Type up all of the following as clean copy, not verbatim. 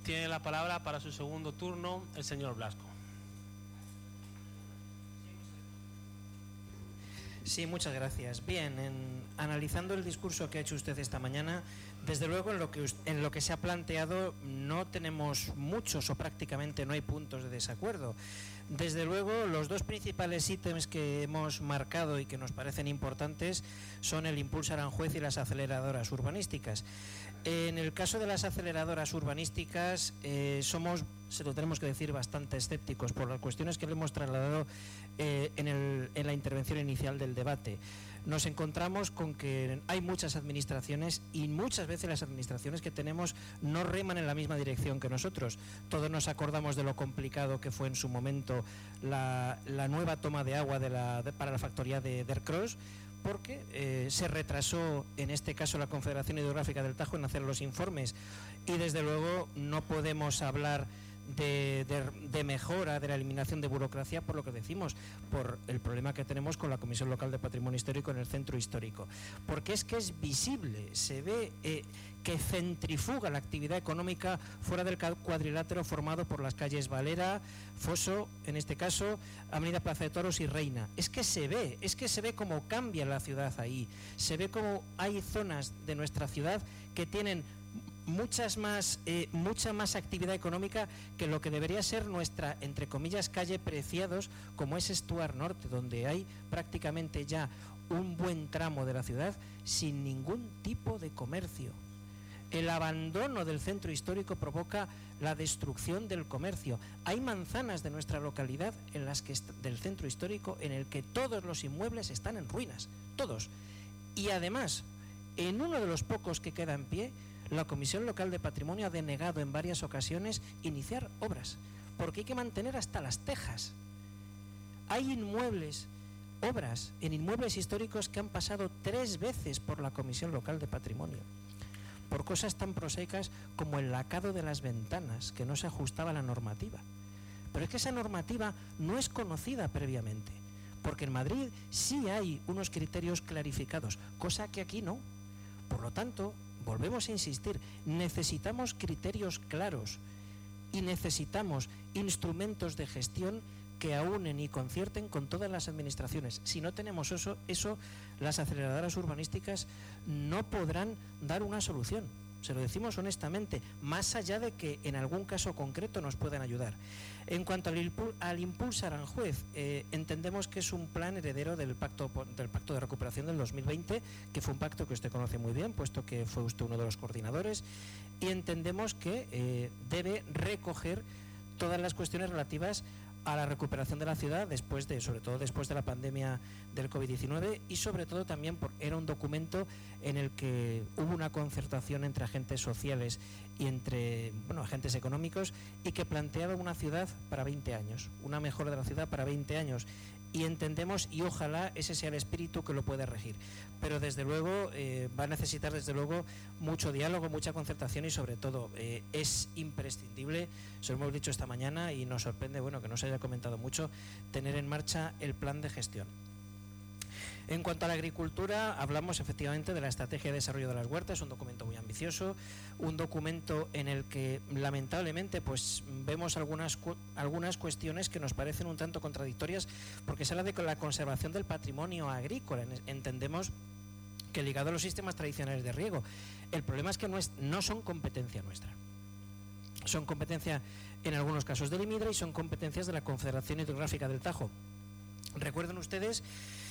Tiene la palabra para su segundo turno el señor Blasco. Sí, muchas gracias. Bien, analizando el discurso que ha hecho usted esta mañana, desde luego en lo que se ha planteado no tenemos muchos o prácticamente no hay puntos de desacuerdo. Desde luego los dos principales ítems que hemos marcado y que nos parecen importantes son el Impulsa Aranjuez y las aceleradoras urbanísticas. En el caso de las aceleradoras urbanísticas somos, se lo tenemos que decir, bastante escépticos por las cuestiones que le hemos trasladado en la intervención inicial del debate. Nos encontramos con que hay muchas administraciones y muchas veces las administraciones que tenemos no reman en la misma dirección que nosotros. Todos nos acordamos de lo complicado que fue en su momento la nueva toma de agua para la factoría de Ercros, porque se retrasó, en este caso, la Confederación Hidrográfica del Tajo en hacer los informes, y desde luego no podemos hablar de mejora, de la eliminación de burocracia, por lo que decimos, por el problema que tenemos con la Comisión Local de Patrimonio Histórico en el centro histórico, porque es que es visible, se ve que centrifuga la actividad económica fuera del cuadrilátero formado por las calles Valera, Foso, en este caso, Avenida Plaza de Toros y Reina. Es que se ve cómo cambia la ciudad ahí, se ve cómo hay zonas de nuestra ciudad que tienen mucha más actividad económica que lo que debería ser nuestra, entre comillas, calle Preciados, como es Stuart Norte, donde hay prácticamente ya un buen tramo de la ciudad sin ningún tipo de comercio. El abandono del centro histórico provoca la destrucción del comercio. Hay manzanas de nuestra localidad del centro histórico en el que todos los inmuebles están en ruinas, todos. Y además, en uno de los pocos que queda en pie, la Comisión Local de Patrimonio ha denegado en varias ocasiones iniciar obras, porque hay que mantener hasta las tejas. Hay obras en inmuebles históricos que han pasado 3 veces por la Comisión Local de Patrimonio, por cosas tan prosaicas como el lacado de las ventanas, que no se ajustaba a la normativa. Pero es que esa normativa no es conocida previamente, porque en Madrid sí hay unos criterios clarificados, cosa que aquí no. Por lo tanto, volvemos a insistir, necesitamos criterios claros y necesitamos instrumentos de gestión que aúnen y concierten con todas las administraciones. Si no tenemos eso, las aceleradoras urbanísticas no podrán dar una solución. Se lo decimos honestamente, más allá de que en algún caso concreto nos puedan ayudar. En cuanto al Impulsa Aranjuez, entendemos que es un plan heredero del pacto de recuperación del 2020, que fue un pacto que usted conoce muy bien, puesto que fue usted uno de los coordinadores, y entendemos que debe recoger todas las cuestiones relativas a la recuperación de la ciudad sobre todo después de la pandemia del COVID-19, y sobre todo también era un documento en el que hubo una concertación entre agentes sociales y entre agentes económicos, y que planteaba una ciudad para 20 años, una mejora de la ciudad para 20 años. Y entendemos, y ojalá ese sea el espíritu que lo pueda regir, pero desde luego va a necesitar mucho diálogo, mucha concertación, y sobre todo es imprescindible, se lo hemos dicho esta mañana y nos sorprende que no se haya comentado mucho, tener en marcha el plan de gestión. En cuanto a la agricultura, hablamos efectivamente de la Estrategia de Desarrollo de las Huertas, un documento muy ambicioso, un documento en el que lamentablemente vemos algunas cuestiones que nos parecen un tanto contradictorias, porque se habla de la conservación del patrimonio agrícola. Entendemos que ligado a los sistemas tradicionales de riego, el problema es que no son competencia nuestra. Son competencia en algunos casos del IMIDRA y son competencias de la Confederación Hidrográfica del Tajo. Recuerden ustedes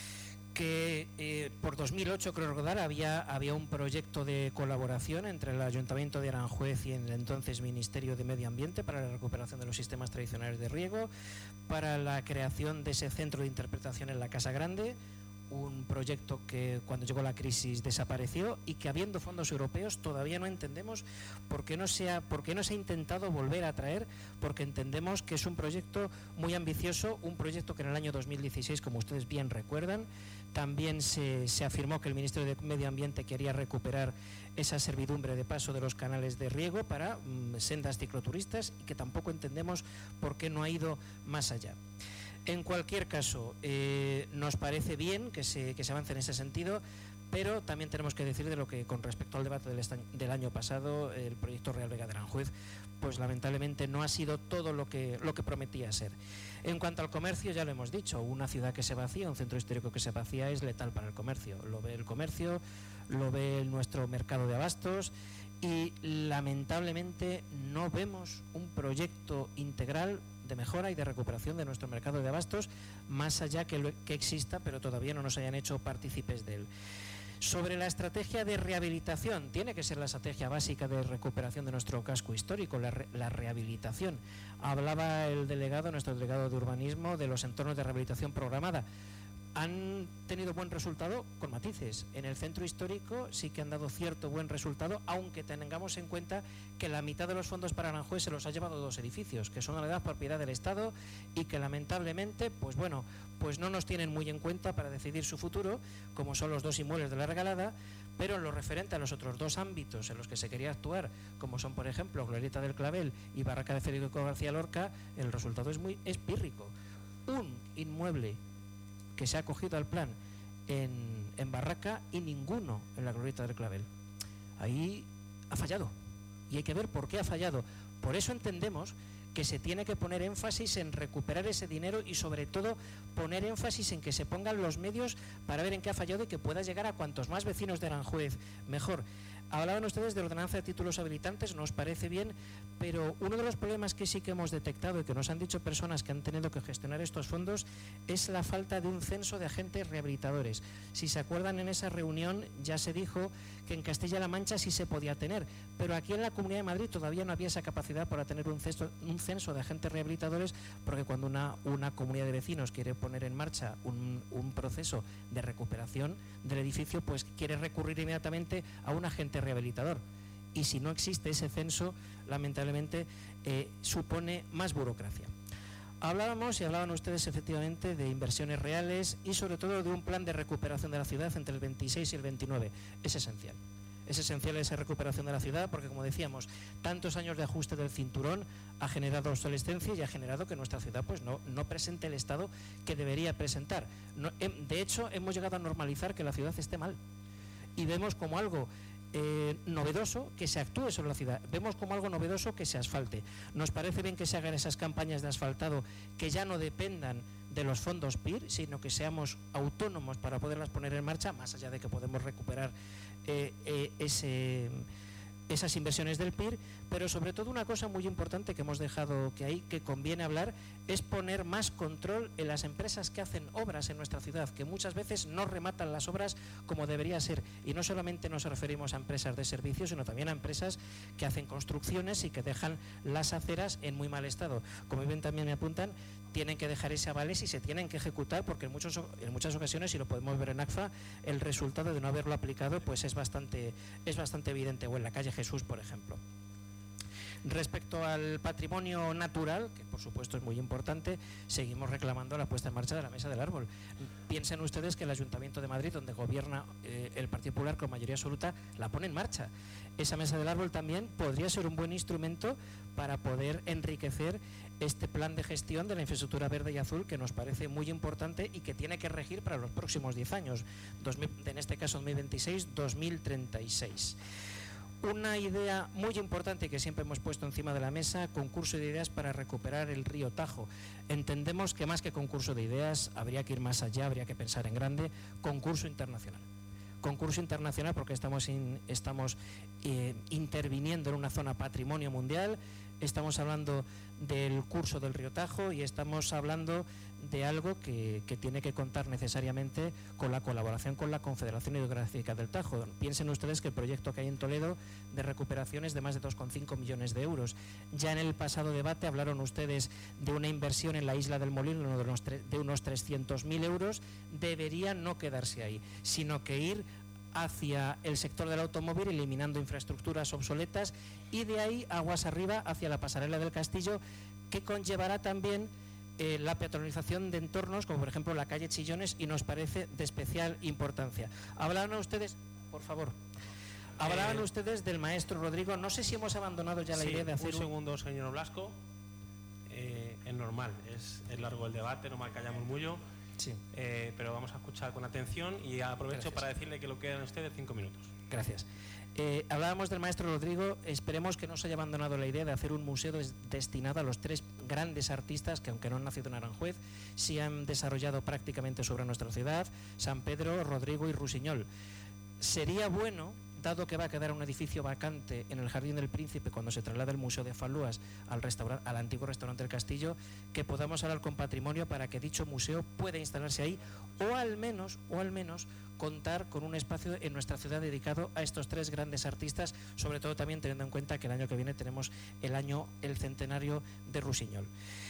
que por 2008, creo recordar, había un proyecto de colaboración entre el Ayuntamiento de Aranjuez y el entonces Ministerio de Medio Ambiente para la recuperación de los sistemas tradicionales de riego, para la creación de ese centro de interpretación en la Casa Grande, un proyecto que cuando llegó la crisis desapareció, y que, habiendo fondos europeos, todavía no entendemos por qué no se ha intentado volver a traer, porque entendemos que es un proyecto muy ambicioso, un proyecto que en el año 2016, como ustedes bien recuerdan, también se afirmó que el Ministerio de Medio Ambiente quería recuperar esa servidumbre de paso de los canales de riego para sendas cicloturistas, y que tampoco entendemos por qué no ha ido más allá. En cualquier caso, nos parece bien que se avance en ese sentido, Pero también tenemos que decir de lo que, con respecto al debate del año pasado, el proyecto Real Vega de Aranjuez, pues lamentablemente no ha sido todo lo que prometía ser. En cuanto al comercio, ya lo hemos dicho, una ciudad que se vacía, un centro histórico que se vacía es letal para el comercio. Lo ve el comercio, lo ve nuestro mercado de abastos y lamentablemente no vemos un proyecto integral de mejora y de recuperación de nuestro mercado de abastos, más allá que exista, pero todavía no nos hayan hecho partícipes de él. Sobre la estrategia de rehabilitación, tiene que ser la estrategia básica de recuperación de nuestro casco histórico, la rehabilitación. Hablaba nuestro delegado de urbanismo, de los entornos de rehabilitación programada. Han tenido buen resultado con matices. En el centro histórico sí que han dado cierto buen resultado, aunque tengamos en cuenta que la mitad de los fondos para Aranjuez se los ha llevado 2 edificios, que son a la edad propiedad del Estado y que lamentablemente, pues no nos tienen muy en cuenta para decidir su futuro, como son los 2 inmuebles de la Regalada, pero en lo referente a los otros 2 ámbitos en los que se quería actuar, como son, por ejemplo, Glorieta del Clavel y Barraca de Federico García Lorca, el resultado es pírrico. Un inmueble que se ha acogido al plan en Barraca y ninguno en la Glorieta del Clavel. Ahí ha fallado y hay que ver por qué ha fallado. Por eso entendemos que se tiene que poner énfasis en recuperar ese dinero y sobre todo poner énfasis en que se pongan los medios para ver en qué ha fallado y que pueda llegar a cuantos más vecinos de Aranjuez mejor. Hablaban ustedes de ordenanza de títulos habilitantes, nos parece bien, pero uno de los problemas que sí que hemos detectado y que nos han dicho personas que han tenido que gestionar estos fondos es la falta de un censo de agentes rehabilitadores. Si se acuerdan, en esa reunión ya se dijo que en Castilla-La Mancha sí se podía tener, pero aquí en la Comunidad de Madrid todavía no había esa capacidad para tener un censo de agentes rehabilitadores, porque cuando una comunidad de vecinos quiere poner en marcha un proceso de recuperación del edificio, pues quiere recurrir inmediatamente a un agente rehabilitador. Y si no existe ese censo, lamentablemente supone más burocracia. Hablaban ustedes efectivamente de inversiones reales y sobre todo de un plan de recuperación de la ciudad entre el 26 y el 29. Es esencial. Es esencial esa recuperación de la ciudad porque, como decíamos, tantos años de ajuste del cinturón ha generado obsolescencia y ha generado que nuestra ciudad pues no presente el estado que debería presentar. De hecho, hemos llegado a normalizar que la ciudad esté mal. Y vemos como algo novedoso que se actúe sobre la ciudad, vemos como algo novedoso que se asfalte. Nos parece bien que se hagan esas campañas de asfaltado que ya no dependan de los fondos PIR, sino que seamos autónomos para poderlas poner en marcha, más allá de que podemos recuperar esas inversiones del PIR, pero sobre todo una cosa muy importante que hemos dejado que conviene hablar, es poner más control en las empresas que hacen obras en nuestra ciudad, que muchas veces no rematan las obras como debería ser, y no solamente nos referimos a empresas de servicios, sino también a empresas que hacen construcciones y que dejan las aceras en muy mal estado. Como bien también me apuntan, tienen que dejar ese avales y se tienen que ejecutar, porque en muchas ocasiones, y lo podemos ver en ACFA, el resultado de no haberlo aplicado pues es bastante evidente, o en la calle Jesús, por ejemplo. Respecto al patrimonio natural, que por supuesto es muy importante, seguimos reclamando la puesta en marcha de la Mesa del Árbol. Piensen ustedes que el Ayuntamiento de Madrid, donde gobierna el Partido Popular con mayoría absoluta, la pone en marcha. Esa Mesa del Árbol también podría ser un buen instrumento para poder enriquecer este plan de gestión de la infraestructura verde y azul, que nos parece muy importante y que tiene que regir para los próximos 10 años, en este caso 2026-2036. Una idea muy importante que siempre hemos puesto encima de la mesa: concurso de ideas para recuperar el río Tajo. Entendemos que más que concurso de ideas habría que ir más allá, habría que pensar en grande. Concurso internacional porque estamos interviniendo en una zona patrimonio mundial. Estamos hablando del curso del río Tajo y estamos hablando de algo que tiene que contar necesariamente con la colaboración con la Confederación Hidrográfica del Tajo. Piensen ustedes que el proyecto que hay en Toledo de recuperación es de más de 2,5 millones de euros. Ya en el pasado debate hablaron ustedes de una inversión en la isla del Molino de unos 300.000 euros. Debería no quedarse ahí, sino que ir hacia el sector del automóvil, eliminando infraestructuras obsoletas, y de ahí aguas arriba hacia la pasarela del Castillo, que conllevará también la peatonalización de entornos como por ejemplo la calle Chillones, y nos parece de especial importancia. Hablaban ustedes, por favor, ustedes del maestro Rodrigo. No sé si hemos abandonado ya la idea de hacer un segundo, señor Blasco. Es normal, es largo el debate, no marca ya murmullo. Sí. Pero vamos a escuchar con atención y aprovecho para decirle que lo quedan ustedes 5 minutos. Gracias. Hablábamos del maestro Rodrigo. Esperemos que no se haya abandonado la idea de hacer un museo destinado a los 3 grandes artistas que, aunque no han nacido en Aranjuez, sí han desarrollado prácticamente sobre nuestra ciudad: San Pedro, Rodrigo y Rusiñol. Sería bueno, dado que va a quedar un edificio vacante en el Jardín del Príncipe cuando se traslada el Museo de Falúas al antiguo restaurante del Castillo, que podamos hablar con Patrimonio para que dicho museo pueda instalarse ahí, o al menos contar con un espacio en nuestra ciudad dedicado a estos 3 grandes artistas, sobre todo también teniendo en cuenta que el año que viene tenemos el centenario de Rusiñol.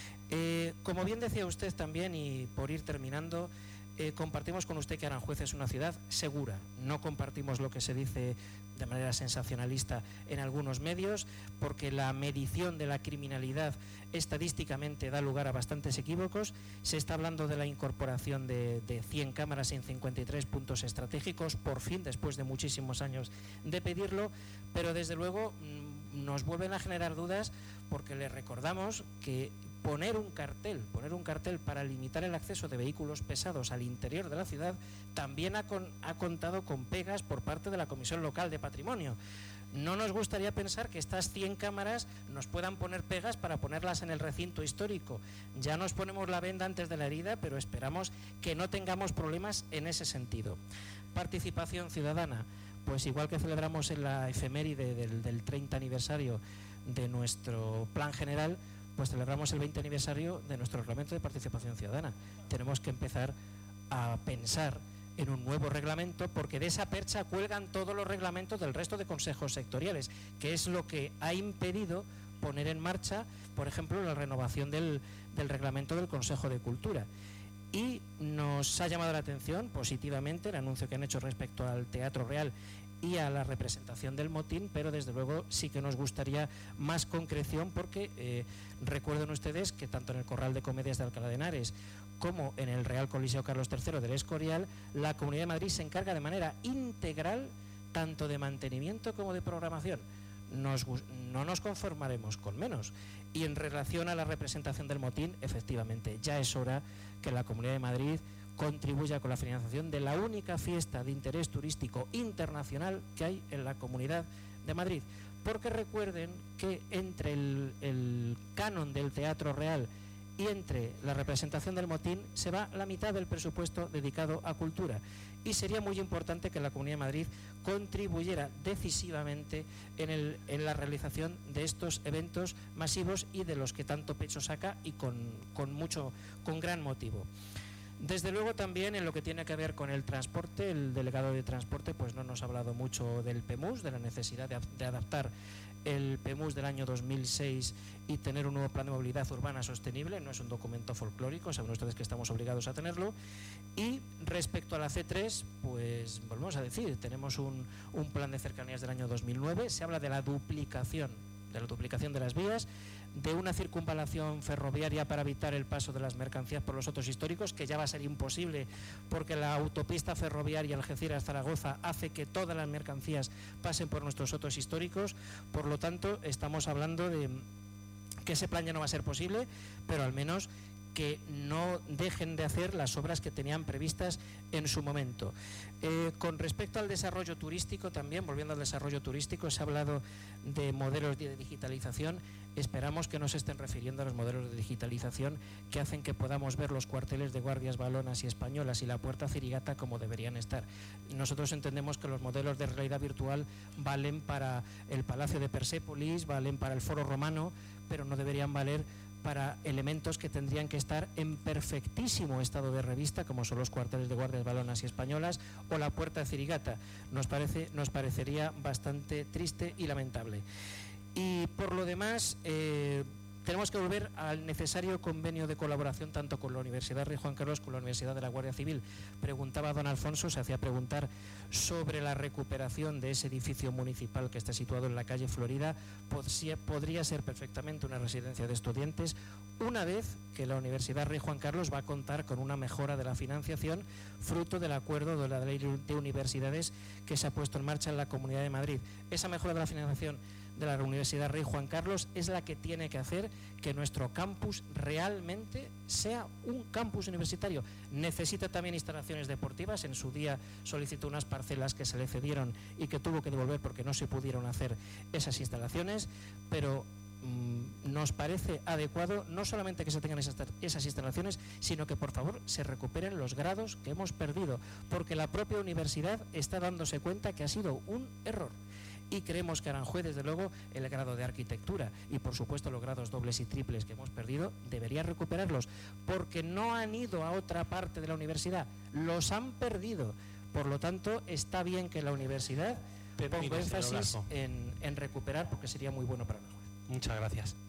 Como bien decía usted también, y por ir terminando, compartimos con usted que Aranjuez es una ciudad segura. No compartimos lo que se dice de manera sensacionalista en algunos medios, porque la medición de la criminalidad estadísticamente da lugar a bastantes equívocos. Se está hablando de la incorporación de 100 cámaras en 53 puntos estratégicos, por fin, después de muchísimos años de pedirlo, pero desde luego nos vuelven a generar dudas, porque les recordamos que poner un cartel para limitar el acceso de vehículos pesados al interior de la ciudad también ha contado con pegas por parte de la Comisión Local de Patrimonio. No nos gustaría pensar que estas 100 cámaras nos puedan poner pegas para ponerlas en el recinto histórico. Ya nos ponemos la venda antes de la herida, pero esperamos que no tengamos problemas en ese sentido. Participación ciudadana. Pues igual que celebramos en la efeméride del 30 aniversario de nuestro plan general, pues celebramos el 20 aniversario de nuestro reglamento de participación ciudadana. Tenemos que empezar a pensar en un nuevo reglamento, porque de esa percha cuelgan todos los reglamentos del resto de consejos sectoriales, que es lo que ha impedido poner en marcha, por ejemplo, la renovación del reglamento del Consejo de Cultura. Y nos ha llamado la atención positivamente el anuncio que han hecho respecto al Teatro Real y a la representación del motín, pero desde luego sí que nos gustaría más concreción, porque recuerden ustedes que tanto en el Corral de Comedias de Alcalá de Henares como en el Real Coliseo Carlos III del Escorial, la Comunidad de Madrid se encarga de manera integral tanto de mantenimiento como de programación. No nos conformaremos con menos. Y en relación a la representación del motín, efectivamente, ya es hora que la Comunidad de Madrid contribuya con la financiación de la única fiesta de interés turístico internacional que hay en la Comunidad de Madrid. Porque recuerden que entre el canon del Teatro Real y entre la representación del motín se va la mitad del presupuesto dedicado a cultura. Y sería muy importante que la Comunidad de Madrid contribuyera decisivamente en la realización de estos eventos masivos y de los que tanto pecho saca, y con gran motivo. Desde luego también en lo que tiene que ver con el transporte, el delegado de transporte pues no nos ha hablado mucho del PEMUS, de la necesidad de adaptar el PEMUS del año 2006 y tener un nuevo plan de movilidad urbana sostenible. No es un documento folclórico, saben ustedes que estamos obligados a tenerlo. Y respecto a la C3, pues volvemos a decir, tenemos un plan de cercanías del año 2009, se habla de la duplicación de las vías, de una circunvalación ferroviaria para evitar el paso de las mercancías por los sotos históricos, que ya va a ser imposible porque la autopista ferroviaria Algeciras-Zaragoza hace que todas las mercancías pasen por nuestros sotos históricos. Por lo tanto, estamos hablando de que ese plan ya no va a ser posible, pero al menos que no dejen de hacer las obras que tenían previstas en su momento. Con respecto al desarrollo turístico también, volviendo al desarrollo turístico, se ha hablado de modelos de digitalización. Esperamos que no se estén refiriendo a los modelos de digitalización que hacen que podamos ver los cuarteles de guardias valonas y españolas y la Puerta Cirigata como deberían estar. Nosotros entendemos que los modelos de realidad virtual valen para el Palacio de Persépolis, valen para el Foro Romano, pero no deberían valer para elementos que tendrían que estar en perfectísimo estado de revista, como son los cuarteles de guardias valonas y españolas o la Puerta Cirigata. Nos parecería bastante triste y lamentable. Y por lo demás, tenemos que volver al necesario convenio de colaboración tanto con la Universidad Rey Juan Carlos como con la Universidad de la Guardia Civil. Preguntaba don Alfonso, se hacía preguntar sobre la recuperación de ese edificio municipal que está situado en la calle Florida. Podría ser perfectamente una residencia de estudiantes, una vez que la Universidad Rey Juan Carlos va a contar con una mejora de la financiación fruto del acuerdo de la Ley de Universidades que se ha puesto en marcha en la Comunidad de Madrid. Esa mejora de la financiación de la Universidad Rey Juan Carlos es la que tiene que hacer que nuestro campus realmente sea un campus universitario. Necesita también instalaciones deportivas. En su día solicitó unas parcelas que se le cedieron y que tuvo que devolver porque no se pudieron hacer esas instalaciones, pero nos parece adecuado no solamente que se tengan esas instalaciones, sino que por favor se recuperen los grados que hemos perdido, porque la propia universidad está dándose cuenta que ha sido un error. Y creemos que Aranjuez, desde luego, el grado de arquitectura y por supuesto los grados dobles y triples que hemos perdido, debería recuperarlos, porque no han ido a otra parte de la universidad, los han perdido. Por lo tanto, está bien que la universidad ponga énfasis en recuperar, porque sería muy bueno para nosotros. Muchas gracias.